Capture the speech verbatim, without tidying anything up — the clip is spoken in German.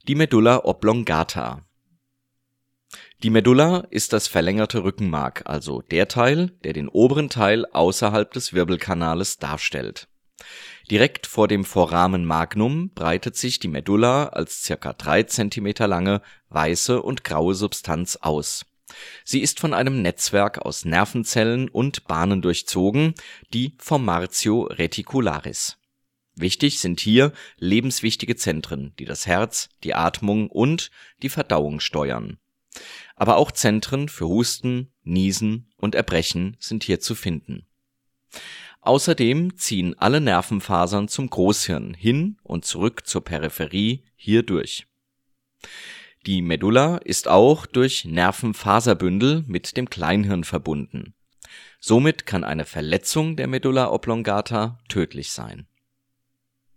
Die Medulla oblongata. Die Medulla ist das verlängerte Rückenmark, also der Teil, der den oberen Teil außerhalb des Wirbelkanales darstellt. Direkt vor dem Foramen magnum breitet sich die Medulla als circa drei Zentimeter lange, weiße und graue Substanz aus. Sie ist von einem Netzwerk aus Nervenzellen und Bahnen durchzogen, die Formatio reticularis. Wichtig sind hier lebenswichtige Zentren, die das Herz, die Atmung und die Verdauung steuern. Aber auch Zentren für Husten, Niesen und Erbrechen sind hier zu finden. Außerdem ziehen alle Nervenfasern zum Großhirn hin und zurück zur Peripherie hier durch. Die Medulla ist auch durch Nervenfaserbündel mit dem Kleinhirn verbunden. Somit kann eine Verletzung der Medulla oblongata tödlich sein.